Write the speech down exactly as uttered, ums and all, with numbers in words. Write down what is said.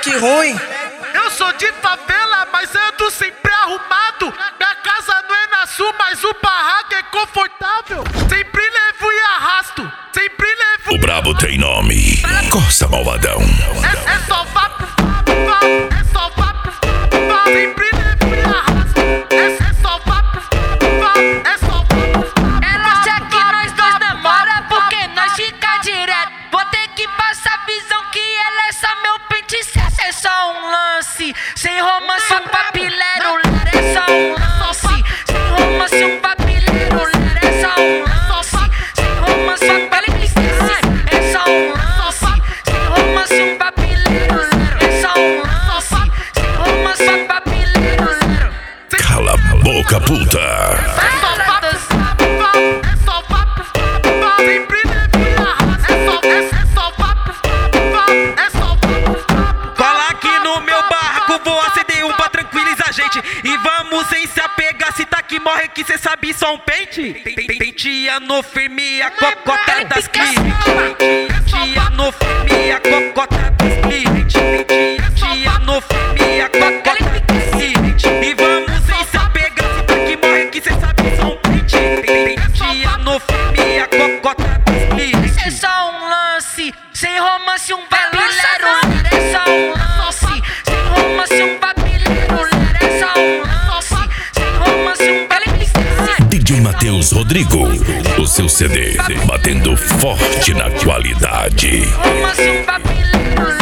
moleque ruim. Eu sou de favela, mas ando sempre arrumado. Minha casa não é na sul, mas o barraco é confortável. Sempre levo e arrasto, sempre levo. O brabo tem nome, Costa Malvadão. É, é só vá pro vá, é só vá pro vá. Sempre levo e arrasto, é, é só vá pro vá, é só vá pro vá. Ela acha que nós dois namora porque nós fica direto. Vou ter que passar a visão que ela é só meu pente certo. É só um lance, sem romance um papilero. É só um lance, sem romance um papilero. É só um lance, sem romance um papilero. É só um lance, sem romance um papilero. É só um lance, sem romance um papilero. Cala a boca, puta. É só vá pro vá, é só vá pro vá. Sempre levo e arrasto, é só, é só vá pro vá, é só vá pro vá. Cola aqui no meu barraco, vou acender um pra tranquilizar a gente. E vamos sem se apegar, se tá que morre que cê sabe só um pente. Penteando firme a cocota das clientes. Penteando firme a cocota das clientes. Penteando firme a cocota das clientes. E vamos sem se apegar, se tá que morre que cê sabe só um pente. Penteando firme a cocota das clientes. É só um lance, sem romance um papilero. É só um lance, sem romance um papilero. É só um lance, sem romance um papilero. D J Matheus Rodrigo, o seu C D batendo forte na qualidade. Romance um papilero.